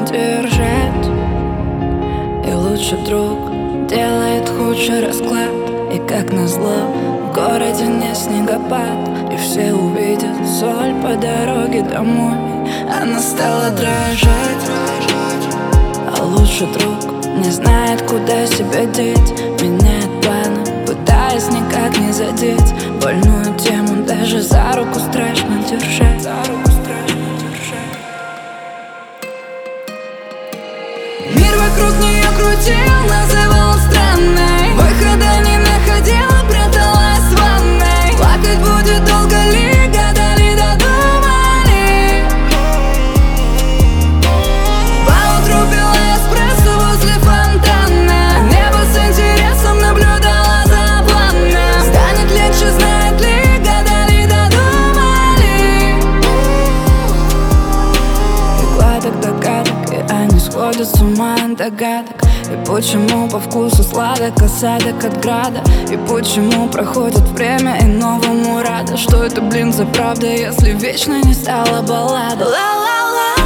удержать. И лучший друг делает худший расклад. И как назло, в городе не снегопад, и все увидят соль по дороге домой. Она стала дрожать, а лучший друг не знает, куда себя деть. Меняет планы, пытаясь никак не задеть больную тему. Даже за руку страшно держать. Мир вокруг нее крутил, называл странной, выхода не находила, пряталась в ванной. Плакать будет долго ли, гадали, додумали. Поутру пила эспрессо возле фонтана, небо с интересом наблюдала за планом. Станет легче, знает ли, гадали, додумали. И гладок догадок, и они сходят с ума от догадок. И почему по вкусу сладок осадок от града? И почему проходит время и новому рада? Что это, блин, за правда, если вечно не стала баллада? Ла-ла-ла.